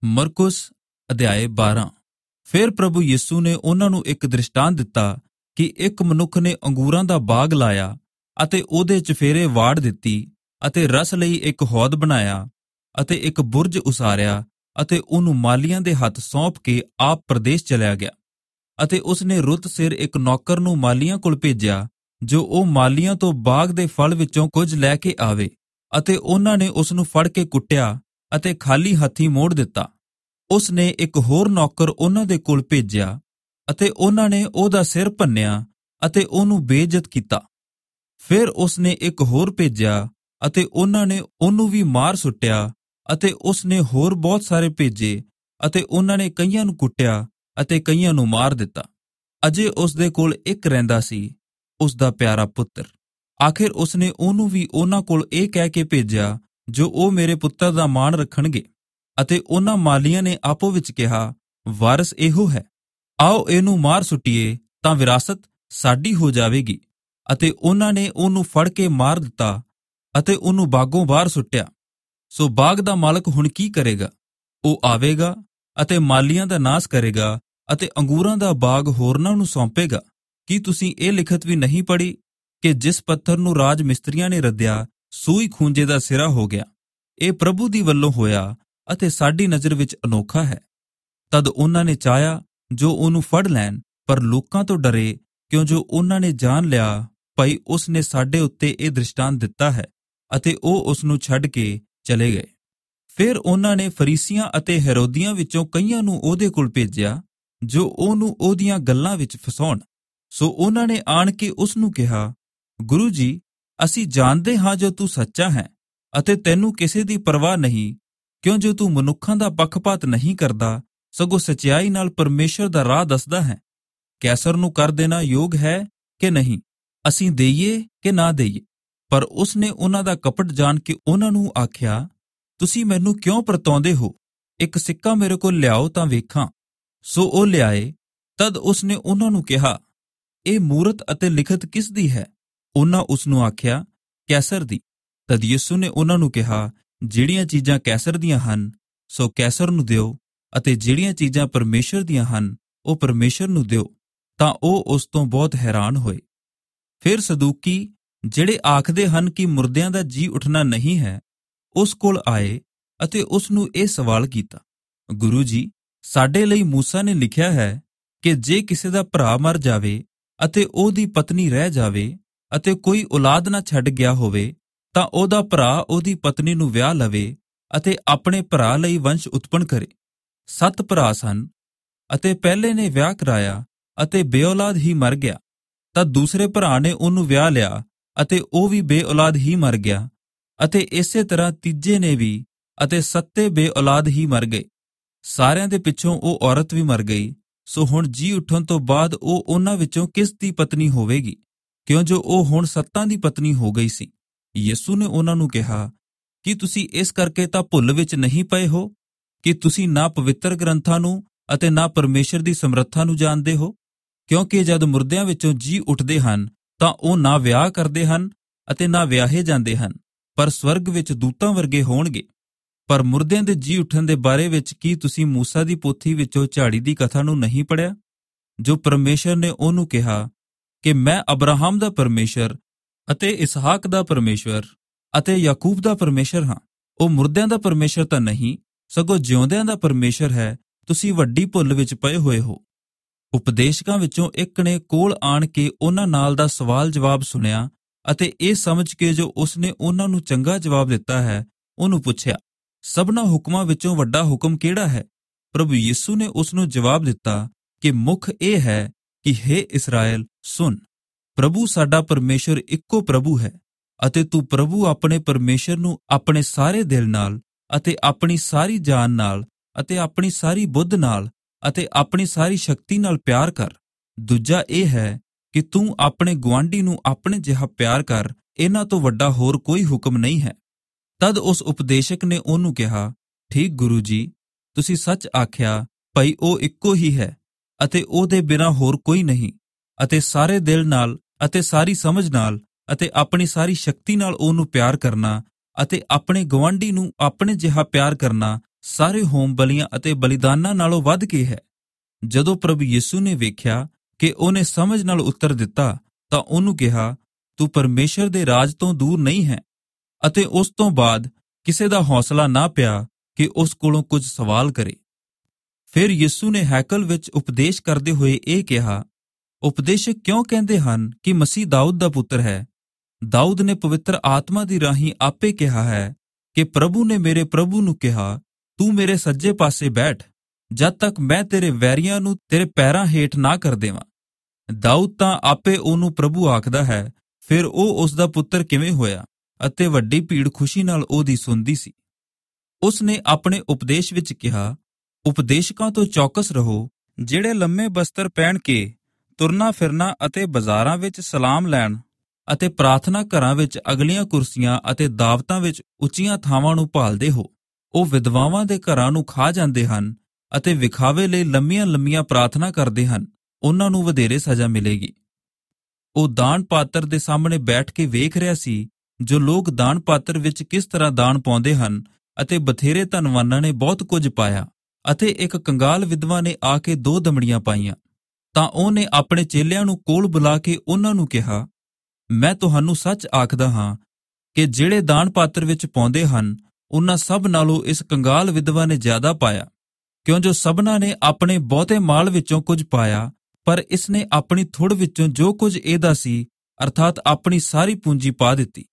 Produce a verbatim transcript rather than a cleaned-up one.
ਮਰਕੁਸ ਅਧਿਆਇ ਬਾਰਾਂ। ਫਿਰ ਪ੍ਰਭੂ ਯਿਸੂ ਨੇ ਉਹਨਾਂ ਨੂੰ ਇੱਕ ਦ੍ਰਿਸ਼ਟਾਂਤ ਦਿੱਤਾ ਕਿ ਇੱਕ ਮਨੁੱਖ ਨੇ ਅੰਗੂਰਾਂ ਦਾ ਬਾਗ ਲਾਇਆ ਅਤੇ ਉਹਦੇ ਚੁਫੇਰੇ ਵਾੜ ਦਿੱਤੀ ਅਤੇ ਰਸ ਲਈ ਇੱਕ ਹੌਦ ਬਣਾਇਆ ਅਤੇ ਇੱਕ ਬੁਰਜ ਉਸਾਰਿਆ ਅਤੇ ਉਹਨੂੰ ਮਾਲੀਆਂ ਦੇ ਹੱਥ ਸੌਂਪ ਕੇ ਆਪ ਪ੍ਰਦੇਸ਼ ਚਲਿਆ ਗਿਆ। ਅਤੇ ਉਸਨੇ ਰੁੱਤ ਸਿਰ ਇੱਕ ਨੌਕਰ ਨੂੰ ਮਾਲੀਆਂ ਕੋਲ ਭੇਜਿਆ ਜੋ ਉਹ ਮਾਲੀਆਂ ਤੋਂ ਬਾਗ ਦੇ ਫਲ ਵਿੱਚੋਂ ਕੁਝ ਲੈ ਕੇ ਆਵੇ, ਅਤੇ ਉਹਨਾਂ ਨੇ ਉਸ ਨੂੰ ਫੜ ਕੇ ਕੁੱਟਿਆ ਅਤੇ ਖਾਲੀ ਹੱਥੀਂ ਮੋੜ ਦਿੱਤਾ। ਉਸ ਨੇ ਇੱਕ ਹੋਰ ਨੌਕਰ ਉਹਨਾਂ ਦੇ ਕੋਲ ਭੇਜਿਆ ਅਤੇ ਉਹਨਾਂ ਨੇ ਉਹਦਾ ਸਿਰ ਭੰਨਿਆ ਅਤੇ ਉਹਨੂੰ ਬੇਇੱਜ਼ਤ ਕੀਤਾ। ਫਿਰ ਉਸ ਨੇ ਇੱਕ ਹੋਰ ਭੇਜਿਆ ਅਤੇ ਉਹਨਾਂ ਨੇ ਉਹਨੂੰ ਵੀ ਮਾਰ ਸੁੱਟਿਆ। ਅਤੇ ਉਸ ਨੇ ਹੋਰ ਬਹੁਤ ਸਾਰੇ ਭੇਜੇ ਅਤੇ ਉਹਨਾਂ ਨੇ ਕਈਆਂ ਨੂੰ ਕੁੱਟਿਆ ਅਤੇ ਕਈਆਂ ਨੂੰ ਮਾਰ ਦਿੱਤਾ। ਅਜੇ ਉਸ ਦੇ ਕੋਲ ਇੱਕ ਰਹਿੰਦਾ ਸੀ, ਉਸ ਦਾ ਪਿਆਰਾ ਪੁੱਤਰ। ਆਖਿਰ ਉਸ ਨੇ ਉਹਨੂੰ ਵੀ ਉਹਨਾਂ ਕੋਲ ਇਹ ਕਹਿ ਕੇ ਭੇਜਿਆ ਜੋ ਉਹ ਮੇਰੇ ਪੁੱਤਰ ਦਾ ਮਾਣ ਰੱਖਣਗੇ। ਅਤੇ ਉਹਨਾਂ ਮਾਲੀਆਂ ਨੇ ਆਪੋ ਵਿੱਚ ਕਿਹਾ, ਵਾਰਸ ਇਹੋ ਹੈ, ਆਓ ਇਹਨੂੰ ਮਾਰ ਸੁੱਟੀਏ ਤਾਂ ਵਿਰਾਸਤ ਸਾਡੀ ਹੋ ਜਾਵੇਗੀ। ਅਤੇ ਉਹਨਾਂ ਨੇ ਉਹਨੂੰ ਫੜ ਕੇ ਮਾਰ ਦਿੱਤਾ ਅਤੇ ਉਹਨੂੰ ਬਾਗੋਂ ਬਾਹਰ ਸੁੱਟਿਆ। ਸੋ ਬਾਗ ਦਾ ਮਾਲਕ ਹੁਣ ਕੀ ਕਰੇਗਾ? ਉਹ ਆਵੇਗਾ ਅਤੇ ਮਾਲੀਆਂ ਦਾ ਨਾਸ਼ ਕਰੇਗਾ ਅਤੇ ਅੰਗੂਰਾਂ ਦਾ ਬਾਗ ਹੋਰਨਾਂ ਨੂੰ ਸੌਂਪੇਗਾ। ਕੀ ਤੁਸੀਂ ਇਹ ਲਿਖਤ ਵੀ ਨਹੀਂ ਪੜ੍ਹੀ ਕਿ ਜਿਸ ਪੱਥਰ ਨੂੰ ਰਾਜ ਮਿਸਤਰੀਆਂ ਨੇ ਰੱਦਿਆ, ਸੂਈ ਖੂੰਜੇ ਦਾ ਸਿਰਾ ਹੋ ਗਿਆ? ਇਹ ਪ੍ਰਭੂ ਦੀ ਵੱਲੋਂ ਹੋਇਆ ਅਤੇ ਸਾਡੀ ਨਜ਼ਰ ਵਿੱਚ ਅਨੋਖਾ ਹੈ। ਤਦ ਉਹਨਾਂ ਨੇ ਚਾਹਿਆ ਜੋ ਉਹਨੂੰ ਫੜ ਲੈਣ, ਪਰ ਲੋਕਾਂ ਤੋਂ ਡਰੇ, ਕਿਉਂ ਜੋ ਉਹਨਾਂ ਨੇ ਜਾਣ ਲਿਆ ਭਾਈ ਉਸ ਨੇ ਸਾਡੇ ਉੱਤੇ ਇਹ ਦ੍ਰਿਸ਼ਟਾਂਤ ਦਿੱਤਾ ਹੈ। ਅਤੇ ਉਹ ਉਸ ਨੂੰ ਛੱਡ ਕੇ ਚਲੇ ਗਏ। ਫਿਰ ਉਹਨਾਂ ਨੇ ਫਰੀਸੀਆਂ ਅਤੇ ਹੈਰੋਦੀਆਂ ਵਿੱਚੋਂ ਕਈਆਂ ਨੂੰ ਉਹਦੇ ਕੋਲ ਭੇਜਿਆ ਜੋ ਉਹਨੂੰ ਉਹਦੀਆਂ ਗੱਲਾਂ ਵਿੱਚ ਫਸਾਉਣ। ਸੋ ਉਹਨਾਂ ਨੇ ਆਣ ਕੇ ਉਸ ਨੂੰ ਕਿਹਾ, ਗੁਰੂ ਜੀ, ਅਸੀਂ ਜਾਣਦੇ ਹਾਂ ਜੋ ਤੂੰ ਸੱਚਾ ਹੈ ਅਤੇ ਤੈਨੂੰ ਕਿਸੇ ਦੀ ਪਰਵਾਹ ਨਹੀਂ, ਕਿਉਂ ਜੋ ਤੂੰ ਮਨੁੱਖਾਂ ਦਾ ਪੱਖਪਾਤ ਨਹੀਂ ਕਰਦਾ, ਸਗੋਂ ਸੱਚਾਈ ਨਾਲ ਪਰਮੇਸ਼ਰ ਦਾ ਰਾਹ ਦੱਸਦਾ ਹੈ। ਕੈਸਰ ਨੂੰ ਕਰ ਦੇਣਾ ਯੋਗ ਹੈ ਕਿ ਨਹੀਂ, ਅਸੀਂ ਦੇਈਏ ਕਿ ਨਾ ਦੇਈਏ? ਪਰ ਉਸ ਨੇ ਉਹਨਾਂ ਦਾ ਕਪਟ ਜਾਣ ਕੇ ਉਹਨਾਂ ਨੂੰ ਆਖਿਆ, ਤੁਸੀਂ ਮੈਨੂੰ ਕਿਉਂ ਪਰਤਾਉਂਦੇ ਹੋ? ਇੱਕ ਸਿੱਕਾ ਮੇਰੇ ਕੋਲ ਲਿਆਓ ਤਾਂ ਵੇਖਾਂ। ਸੋ ਉਹ ਲਿਆਏ। ਤਦ ਉਸ ਨੇ ਉਹਨਾਂ ਨੂੰ ਕਿਹਾ, ਇਹ ਮੂਰਤ ਅਤੇ ਲਿਖਤ ਕਿਸ ਦੀ ਹੈ? ਉਹਨਾਂ ਉਸ ਨੂੰ ਆਖਿਆ, ਕੈਸਰ ਦੀ। ਤਦ ਯਿਸੂ ਨੇ ਉਹਨਾਂ ਨੂੰ ਕਿਹਾ, ਜਿਹੜੀਆਂ ਚੀਜ਼ਾਂ ਕੈਸਰ ਦੀਆਂ ਹਨ ਸੋ ਕੈਸਰ ਨੂੰ ਦਿਓ, ਅਤੇ ਜਿਹੜੀਆਂ ਚੀਜ਼ਾਂ ਪਰਮੇਸ਼ਰ ਦੀਆਂ ਹਨ ਉਹ ਪਰਮੇਸ਼ਰ ਨੂੰ ਦਿਓ। ਤਾਂ ਉਹ ਉਸ ਤੋਂ ਬਹੁਤ ਹੈਰਾਨ ਹੋਏ। ਫਿਰ ਸਦੂਕੀ, ਜਿਹੜੇ ਆਖਦੇ ਹਨ ਕਿ ਮੁਰਦਿਆਂ ਦਾ ਜੀ ਉੱਠਣਾ ਨਹੀਂ ਹੈ, ਉਸ ਕੋਲ ਆਏ ਅਤੇ ਉਸ ਨੂੰ ਇਹ ਸਵਾਲ ਕੀਤਾ, ਗੁਰੂ ਜੀ, ਸਾਡੇ ਲਈ ਮੂਸਾ ਨੇ ਲਿਖਿਆ ਹੈ ਕਿ ਜੇ ਕਿਸੇ ਦਾ ਭਰਾ ਮਰ ਜਾਵੇ ਅਤੇ ਉਹਦੀ ਪਤਨੀ ਰਹਿ ਜਾਵੇ ਅਤੇ ਕੋਈ ਔਲਾਦ ਨਾ ਛੱਡ ਗਿਆ ਹੋਵੇ, ਤਾਂ ਉਹਦਾ ਭਰਾ ਉਹਦੀ ਪਤਨੀ ਨੂੰ ਵਿਆਹ ਲਵੇ ਅਤੇ ਆਪਣੇ ਭਰਾ ਲਈ ਵੰਸ਼ ਉਤਪੰਨ ਕਰੇ। ਸੱਤ ਭਰਾ ਸਨ ਅਤੇ ਪਹਿਲੇ ਨੇ ਵਿਆਹ ਕਰਾਇਆ ਅਤੇ ਬੇਔਲਾਦ ਹੀ ਮਰ ਗਿਆ। ਤਾਂ ਦੂਸਰੇ ਭਰਾ ਨੇ ਉਹਨੂੰ ਵਿਆਹ ਲਿਆ ਅਤੇ ਉਹ ਵੀ ਬੇਔਲਾਦ ਹੀ ਮਰ ਗਿਆ। ਅਤੇ ਇਸੇ ਤਰ੍ਹਾਂ ਤੀਜੇ ਨੇ ਵੀ, ਅਤੇ ਸੱਤੇ ਬੇਔਲਾਦ ਹੀ ਮਰ ਗਏ। ਸਾਰਿਆਂ ਦੇ ਪਿੱਛੋਂ ਉਹ ਔਰਤ ਵੀ ਮਰ ਗਈ। ਸੋ ਹੁਣ ਜੀ ਉੱਠਣ ਤੋਂ ਬਾਅਦ ਉਹ ਉਹਨਾਂ ਵਿੱਚੋਂ ਕਿਸ ਦੀ ਪਤਨੀ ਹੋਵੇਗੀ, ਕਿਉਂ ਜੋ ਉਹ ਹੁਣ ਸੱਤਾਂ ਦੀ ਪਤਨੀ ਹੋ ਗਈ ਸੀ। ਯਿਸੂ ਨੇ ਉਹਨਾਂ ਨੂੰ ਕਿਹਾ, ਕੀ ਤੁਸੀਂ ਇਸ ਕਰਕੇ ਤਾਂ ਭੁੱਲ ਵਿੱਚ ਨਹੀਂ ਪਏ ਹੋ ਕਿ ਤੁਸੀਂ ਨਾ ਪਵਿੱਤਰ ਗ੍ਰੰਥਾਂ ਨੂੰ ਅਤੇ ਨਾ ਪਰਮੇਸ਼ਰ ਦੀ ਸਮਰੱਥਾ ਨੂੰ ਜਾਣਦੇ ਹੋ? ਕਿਉਂਕਿ ਜਦ ਮੁਰਦਿਆਂ ਵਿੱਚੋਂ ਜੀ ਉੱਠਦੇ ਹਨ ਤਾਂ ਉਹ ਨਾ ਵਿਆਹ ਕਰਦੇ ਹਨ ਅਤੇ ਨਾ ਵਿਆਹੇ ਜਾਂਦੇ ਹਨ, ਪਰ ਸਵਰਗ ਵਿੱਚ ਦੂਤਾਂ ਵਰਗੇ ਹੋਣਗੇ। ਪਰ ਮੁਰਦਿਆਂ ਦੇ ਜੀ ਉੱਠਣ ਦੇ ਬਾਰੇ ਵਿੱਚ ਕੀ ਤੁਸੀਂ ਮੂਸਾ ਦੀ ਪੋਥੀ ਵਿੱਚੋਂ ਝਾੜੀ ਦੀ ਕਥਾ ਨੂੰ ਨਹੀਂ ਪੜ੍ਹਿਆ, ਜੋ ਪਰਮੇਸ਼ਰ ਨੇ ਉਹਨੂੰ ਕਿਹਾ ਕਿ ਮੈਂ ਅਬਰਾਹਮ ਦਾ ਪਰਮੇਸ਼ਰ ਅਤੇ ਇਸਹਾਕ ਦਾ ਪਰਮੇਸ਼ਰ ਅਤੇ ਯਾਕੂਬ ਦਾ ਪਰਮੇਸ਼ਰ ਹਾਂ। ਉਹ ਮੁਰਦਿਆਂ ਦਾ ਪਰਮੇਸ਼ਰ ਤਾਂ ਨਹੀਂ, ਸਗੋਂ ਜਿਉਂਦਿਆਂ ਦਾ ਪਰਮੇਸ਼ਰ ਹੈ। ਤੁਸੀਂ ਵੱਡੀ ਭੁੱਲ ਵਿੱਚ ਪਏ ਹੋਏ ਹੋ। ਉਪਦੇਸ਼ਕਾਂ ਵਿੱਚੋਂ ਇੱਕ ਨੇ ਕੋਲ ਆਣ ਕੇ ਉਹਨਾਂ ਨਾਲ ਦਾ ਸਵਾਲ ਜਵਾਬ ਸੁਣਿਆ ਅਤੇ ਇਹ ਸਮਝ ਕੇ ਜੋ ਉਸਨੇ ਉਹਨਾਂ ਨੂੰ ਚੰਗਾ ਜਵਾਬ ਦਿੱਤਾ ਹੈ, ਉਹਨੂੰ ਪੁੱਛਿਆ, ਸਭਨਾਂ ਹੁਕਮਾਂ ਵਿੱਚੋਂ ਵੱਡਾ ਹੁਕਮ ਕਿਹੜਾ ਹੈ? ਪ੍ਰਭੂ ਯਿਸੂ ਨੇ ਉਸ ਨੂੰ ਜਵਾਬ ਦਿੱਤਾ ਕਿ ਮੁੱਖ ਇਹ ਹੈ ਕਿ ਹੇ ਇਸਰਾਏਲ, ਸੁਣ, ਪ੍ਰਭੂ ਸਾਡਾ ਪਰਮੇਸ਼ਰ ਇੱਕੋ ਪ੍ਰਭੂ ਹੈ, ਅਤੇ ਤੂੰ ਪ੍ਰਭੂ ਆਪਣੇ ਪਰਮੇਸ਼ਰ ਨੂੰ ਆਪਣੇ ਸਾਰੇ ਦਿਲ ਨਾਲ ਅਤੇ ਆਪਣੀ ਸਾਰੀ ਜਾਨ ਨਾਲ ਅਤੇ ਆਪਣੀ ਸਾਰੀ ਬੁੱਧ ਨਾਲ ਅਤੇ ਆਪਣੀ ਸਾਰੀ ਸ਼ਕਤੀ ਨਾਲ ਪਿਆਰ ਕਰ। ਦੂਜਾ ਇਹ ਹੈ ਕਿ ਤੂੰ ਆਪਣੇ ਗੁਆਂਢੀ ਨੂੰ ਆਪਣੇ ਜਿਹਾ ਪਿਆਰ ਕਰ। ਇਹਨਾਂ ਤੋਂ ਵੱਡਾ ਹੋਰ ਕੋਈ ਹੁਕਮ ਨਹੀਂ ਹੈ। ਤਦ ਉਸ ਉਪਦੇਸ਼ਕ ਨੇ ਉਹਨੂੰ ਕਿਹਾ, ਠੀਕ ਗੁਰੂ ਜੀ, ਤੁਸੀਂ ਸੱਚ ਆਖਿਆ, ਭਈ ਉਹ ਇੱਕੋ ਹੀ ਹੈ ਅਤੇ ਉਹਦੇ ਬਿਨਾਂ ਹੋਰ ਕੋਈ ਨਹੀਂ, ਅਤੇ ਸਾਰੇ ਦਿਲ ਨਾਲ ਅਤੇ ਸਾਰੀ ਸਮਝ ਨਾਲ ਅਤੇ ਆਪਣੀ ਸਾਰੀ ਸ਼ਕਤੀ ਨਾਲ ਉਹਨੂੰ ਪਿਆਰ ਕਰਨਾ ਅਤੇ ਆਪਣੇ ਗੁਆਂਢੀ ਨੂੰ ਆਪਣੇ ਜਿਹਾ ਪਿਆਰ ਕਰਨਾ ਸਾਰੇ ਹੋਮ ਬਲੀਆਂ ਅਤੇ ਬਲੀਦਾਨਾਂ ਨਾਲੋਂ ਵੱਧ ਕੇ ਹੈ। ਜਦੋਂ ਪ੍ਰਭੂ ਯਿਸੂ ਨੇ ਵੇਖਿਆ ਕਿ ਉਹਨੇ ਸਮਝ ਨਾਲ ਉੱਤਰ ਦਿੱਤਾ ਤਾਂ ਉਹਨੂੰ ਕਿਹਾ, ਤੂੰ ਪਰਮੇਸ਼ਰ ਦੇ ਰਾਜ ਤੋਂ ਦੂਰ ਨਹੀਂ ਹੈ। ਅਤੇ ਉਸ ਤੋਂ ਬਾਅਦ ਕਿਸੇ ਦਾ ਹੌਸਲਾ ਨਾ ਪਿਆ ਕਿ ਉਸ ਕੋਲੋਂ ਕੁਝ ਸਵਾਲ ਕਰੇ। ਫਿਰ ਯਿਸੂ ਨੇ ਹੈਕਲ ਵਿੱਚ ਉਪਦੇਸ਼ ਕਰਦੇ ਹੋਏ ਇਹ ਕਿਹਾ, ਉਪਦੇਸ਼ਕ ਕਿਉਂ ਕਹਿੰਦੇ ਹਨ ਕਿ ਮਸੀਹ ਦਾਊਦ ਦਾ ਪੁੱਤਰ ਹੈ? ਦਾਊਦ ਨੇ ਪਵਿੱਤਰ ਆਤਮਾ ਦੀ ਰਾਹੀਂ ਆਪੇ ਕਿਹਾ ਹੈ ਕਿ ਪ੍ਰਭੂ ਨੇ ਮੇਰੇ ਪ੍ਰਭੂ ਨੂੰ ਕਿਹਾ, ਤੂੰ ਮੇਰੇ ਸੱਜੇ ਪਾਸੇ ਬੈਠ, ਜਦ ਤੱਕ ਮੈਂ ਤੇਰੇ ਵੈਰੀਆਂ ਨੂੰ ਤੇਰੇ ਪੈਰਾਂ ਹੇਠ ਨਾ ਕਰ ਦੇਵਾਂ। ਦਾਊਦ ਤਾਂ ਆਪੇ ਉਹਨੂੰ ਪ੍ਰਭੂ ਆਖਦਾ ਹੈ, ਫਿਰ ਉਹ ਉਸ ਦਾ ਪੁੱਤਰ ਕਿਵੇਂ ਹੋਇਆ? ਅਤੇ ਵੱਡੀ ਭੀੜ ਖੁਸ਼ੀ ਨਾਲ ਉਹਦੀ ਸੁਣਦੀ ਸੀ। ਉਸ ਨੇ ਆਪਣੇ ਉਪਦੇਸ਼ ਵਿੱਚ ਕਿਹਾ, ਉਪਦੇਸ਼ਕਾਂ ਤੋਂ ਚੌਕਸ ਰਹੋ, ਜਿਹੜੇ ਲੰਮੇ ਬਸਤਰ ਪਹਿਨ ਕੇ ਤੁਰਨਾ ਫਿਰਨਾ ਅਤੇ ਬਾਜ਼ਾਰਾਂ ਵਿੱਚ ਸਲਾਮ ਲੈਣ ਅਤੇ ਪ੍ਰਾਰਥਨਾ ਘਰਾਂ ਵਿੱਚ ਅਗਲੀਆਂ ਕੁਰਸੀਆਂ ਅਤੇ ਦਾਵਤਾਂ ਵਿੱਚ ਉੱਚੀਆਂ ਥਾਵਾਂ ਨੂੰ ਭਾਲਦੇ ਹੋ। ਉਹ ਵਿਧਵਾਵਾਂ ਦੇ ਘਰਾਂ ਨੂੰ ਖਾ ਜਾਂਦੇ ਹਨ ਅਤੇ ਵਿਖਾਵੇ ਲਈ ਲੰਮੀਆਂ ਲੰਮੀਆਂ ਪ੍ਰਾਰਥਨਾ ਕਰਦੇ ਹਨ। ਉਹਨਾਂ ਨੂੰ ਵਧੇਰੇ ਸਜ਼ਾ ਮਿਲੇਗੀ। ਉਹ ਦਾਨ ਪਾਤਰ ਦੇ ਸਾਹਮਣੇ ਬੈਠ ਕੇ ਵੇਖ ਰਿਹਾ ਸੀ ਜੋ ਲੋਕ ਦਾਨ ਪਾਤਰ ਵਿੱਚ ਕਿਸ ਤਰ੍ਹਾਂ ਦਾਨ ਪਾਉਂਦੇ ਹਨ, ਅਤੇ ਬਥੇਰੇ ਧਨਵਾਨਾਂ ਨੇ ਬਹੁਤ ਕੁਝ ਪਾਇਆ ਅਤੇ ਇੱਕ ਕੰਗਾਲ ਵਿਧਵਾ ਨੇ ਆ ਕੇ ਦੋ ਦਮੜੀਆਂ ਪਾਈਆਂ। ਤਾਂ ਉਹਨੇ ਆਪਣੇ ਚੇਲਿਆਂ ਨੂੰ ਕੋਲ ਬੁਲਾ ਕੇ ਉਹਨਾਂ ਨੂੰ ਕਿਹਾ, ਮੈਂ ਤੁਹਾਨੂੰ ਸੱਚ ਆਖਦਾ ਹਾਂ ਕਿ ਜਿਹੜੇ ਦਾਨ ਪਾਤਰ ਵਿੱਚ ਪਾਉਂਦੇ ਹਨ, ਉਹਨਾਂ ਸਭ ਨਾਲੋਂ ਇਸ ਕੰਗਾਲ ਵਿਧਵਾ ਨੇ ਜ਼ਿਆਦਾ ਪਾਇਆ, ਕਿਉਂ ਜੋ ਸਭਨਾਂ ਨੇ ਆਪਣੇ ਬਹੁਤੇ ਮਾਲ ਵਿੱਚੋਂ ਕੁਝ ਪਾਇਆ, ਪਰ ਇਸਨੇ ਆਪਣੀ ਥੁੜ ਵਿੱਚੋਂ ਜੋ ਕੁਝ ਇਹਦਾ ਸੀ, ਅਰਥਾਤ ਆਪਣੀ ਸਾਰੀ ਪੂੰਜੀ ਪਾ ਦਿੱਤੀ।